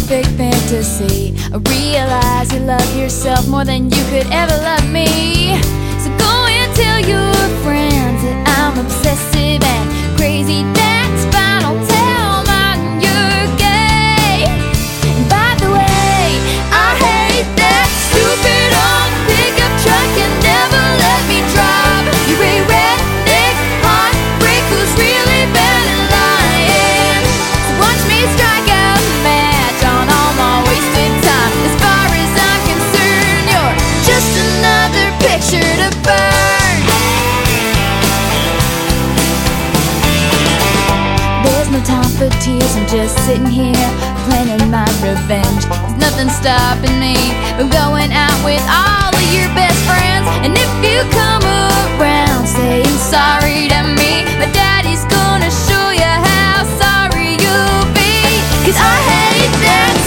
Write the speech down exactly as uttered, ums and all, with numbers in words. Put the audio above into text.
perfect fantasy. I realize you love yourself more than you could ever love me. So go and tell your friends that I'm obsessive and crazy. That's fine, I'll tell mine you're gay. And by the way, I hate that stupid old pickup truck and never let me drive. You're a redneck heartbreak who's really bad at lying. So watch me strike a match on all my wasted time. As far as I'm concerned, you're just another picture to burn. There's no time for tears, I'm just sitting here planning my revenge. There's nothing stopping me from going out with all of your best friends. And if you come around saying sorry to me, my daddy's gonna show you how sorry you'll be. 'Cause I hate that